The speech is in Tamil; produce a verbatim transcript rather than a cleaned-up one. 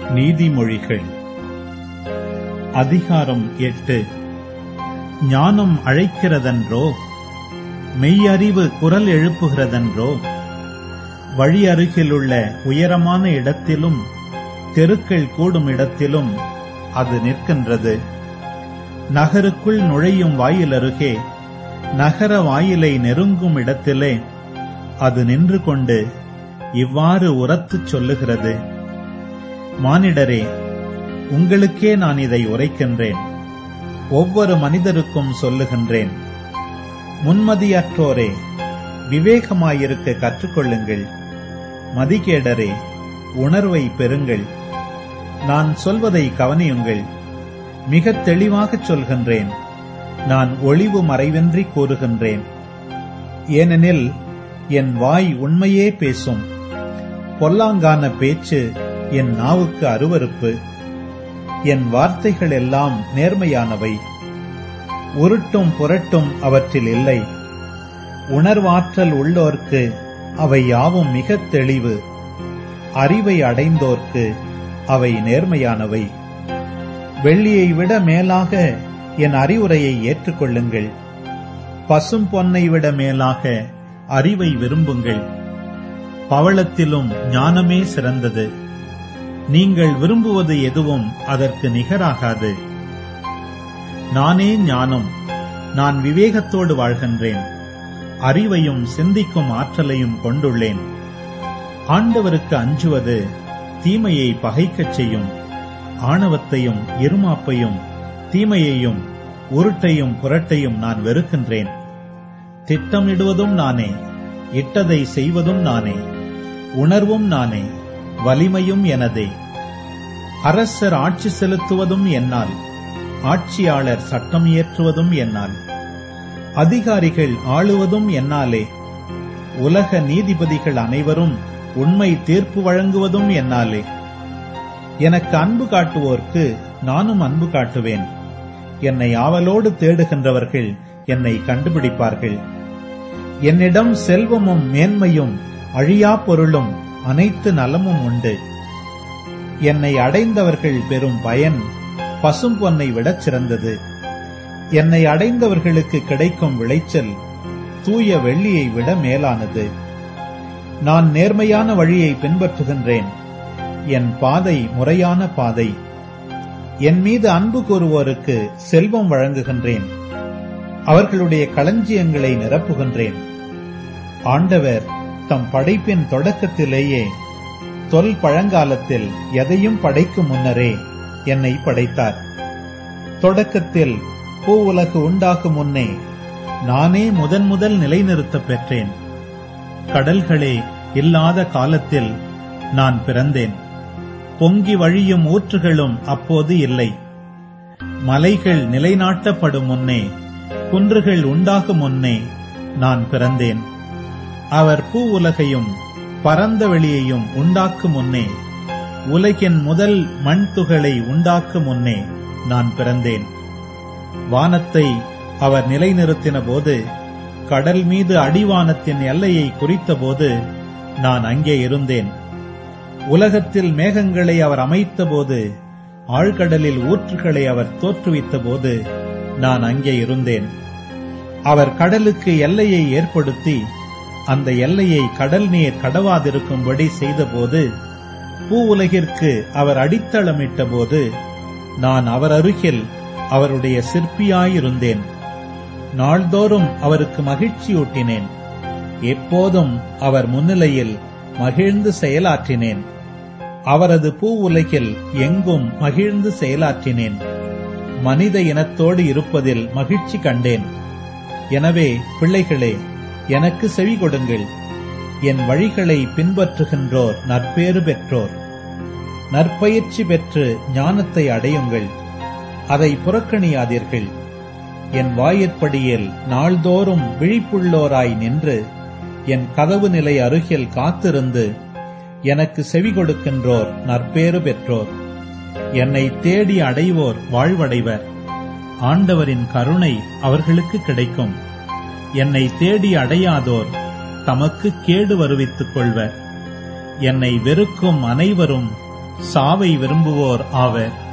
நீதிமொழிகள் அதிகாரம் எட்டு. ஞானம் அழைக்கிறதன்றோ, மெய்யறிவு குரல் எழுப்புகிறதன்றோ? வழி அருகிலுள்ள உயரமான இடத்திலும் தெருக்கள் கூடும் இடத்திலும் அது நிற்கின்றது. நகருக்குள் நுழையும் வாயில் அருகே, நகர வாயிலை நெருங்கும் இடத்திலே அது நின்று கொண்டு இவ்வாறு உரத்துச் சொல்லுகிறது: மானிடரே, உங்களுக்கே நான் இதை உரைக்கின்றேன், ஒவ்வொரு மனிதருக்கும் சொல்லுகின்றேன். முன்மதியற்றோரே, விவேகமாயிருக்க கற்றுக்கொள்ளுங்கள். மதிகேடரே, உணர்வை பெறுங்கள். நான் சொல்வதை கவனியுங்கள். மிகத் தெளிவாகச் சொல்கின்றேன். நான் ஒளிவு மறைவின்றி கூறுகின்றேன். ஏனெனில் என் வாய் உண்மையே பேசும். பொல்லாங்கான பேச்சு என் நாவுக்கு அருவருப்பு. என் வார்த்தைகள் எல்லாம் நேர்மையானவை. உருட்டும் புரட்டும் அவற்றில் இல்லை. உணர்வாற்றல் உள்ளோர்க்கு அவை யாவும் மிகத் தெளிவு. அறிவை அடைந்தோர்க்கு அவை நேர்மையானவை. வெள்ளியை விட மேலாக என் அறிவுரையை ஏற்றுக்கொள்ளுங்கள். பசும் பொன்னை விட மேலாக அறிவை விரும்புங்கள். பவளத்திலும் ஞானமே சிறந்தது. நீங்கள் விரும்புவது எதுவும் அதற்கு நிகராகாது. நானே ஞானம். நான் விவேகத்தோடு வாழ்கின்றேன். அறிவையும் சிந்திக்கும் ஆற்றலையும் கொண்டுள்ளேன். ஆண்டவருக்கு அஞ்சுவது தீமையை பகைக்கச் செய்யும். ஆணவத்தையும் இருமாப்பையும் தீமையையும் உருட்டையும் புரட்டையும் நான் வெறுக்கின்றேன். திட்டமிடுவதும் நானே, இட்டதை செய்வதும் நானே, உணர்வும் நானே, வலிமையும் எனதே. அரசர் ஆட்சி செலுத்துவதும் என்னால், ஆட்சியாளர் சட்டம் இயற்றுவதும் என்னால், அதிகாரிகள் ஆளுவதும் என்னாலே. உலக நீதிபதிகள் அனைவரும் உண்மை தீர்ப்பு வழங்குவதும் என்னாலே. எனக்கு அன்பு காட்டுவோர்க்கு நானும் அன்பு காட்டுவேன். என்னை ஆவலோடு தேடுகின்றவர்கள் என்னை கண்டுபிடிப்பார்கள். என்னிடம் செல்வமும் மேன்மையும் அழியா பொருளும் அனைத்து நலமும் உண்டு. என்னை அடைந்தவர்கள் பெறும் பயன் பசும் பொன்னை விடச் சிறந்தது. என்னை அடைந்தவர்களுக்கு கிடைக்கும் விளைச்சல் தூய வெள்ளியை விட மேலானது. நான் நேர்மையான வழியை பின்பற்றுகின்றேன். என் பாதை முறையான பாதை. என் மீது அன்பு கூறுவோருக்கு செல்வம் வழங்குகின்றேன். அவர்களுடைய களஞ்சியங்களை நிரப்புகின்றேன். ஆண்டவர் தம் படைப்பின் தொடக்கத்திலேயே, தொல் பழங்காலத்தில் எதையும் படைக்கும் முன்னரே என்னை படைத்தார். தொடக்கத்தில் பூ உலகு உண்டாகும் முன்னே நானே முதன் முதல் நிலைநிறுத்த பெற்றேன். கடல்களே இல்லாத காலத்தில் நான் பிறந்தேன். பொங்கி வழியும் ஊற்றுகளும் அப்போது இல்லை. மலைகள் நிலைநாட்டப்படும் முன்னே, குன்றுகள் உண்டாகும் முன்னே நான் பிறந்தேன். அவர் பூ உலகையும் பரந்த வெளியையும் உண்டாக்கும் முன்னே, உலகின் முதல் மண் துகளை உண்டாக்கும் முன்னே நான் பிறந்தேன். வானத்தை அவர் நிலைநிறுத்தின போது, கடல் மீது அடிவானத்தின் எல்லையை குறித்த போது நான் அங்கே இருந்தேன். உலகத்தில் மேகங்களை அவர் அமைத்த போது, ஆழ்கடலில் ஊற்றுகளை அவர் தோற்றுவித்த போது நான் அங்கே இருந்தேன். அவர் கடலுக்கு எல்லையை ஏற்படுத்தி அந்த எல்லையை கடல் நீர் கடவாதிருக்கும்படி செய்தபோது, பூ உலகிற்கு அவர் அடித்தளமிட்ட போது நான் அவர் அருகில் அவருடைய சிற்பியாயிருந்தேன். நாள்தோறும் அவருக்கு மகிழ்ச்சியூட்டினேன். எப்போதும் அவர் முன்னிலையில் மகிழ்ந்து செயலாற்றினேன். அவரது பூ உலகில் எங்கும் மகிழ்ந்து செயலாற்றினேன். மனித இனத்தோடு இருப்பதில் மகிழ்ச்சி கண்டேன். எனவே பிள்ளைகளே, எனக்கு செவி கொடுங்கள். என் வழிகளை பின்பற்றுகின்றோர் நற்பேறு பெற்றோர். நற்பயிற்சி பெற்று ஞானத்தை அடையுங்கள். அதை புறக்கணியாதீர்கள். என் வாயிற்படியில் நாள்தோறும் விழிப்புள்ளோராய் நின்று, என் கதவு நிலை அருகில் காத்திருந்து எனக்கு செவி கொடுக்கின்றோர் நற்பேறு பெற்றோர். என்னை தேடி அடைவோர் வாழ்வடைவர். ஆண்டவரின் கருணை அவர்களுக்கு கிடைக்கும். என்னை தேடி அடையாதோர் தமக்கு கேடு வருவித்துக் கொள்வர். என்னை வெறுக்கும் அனைவரும் சாவை விரும்புவோர் ஆவர்.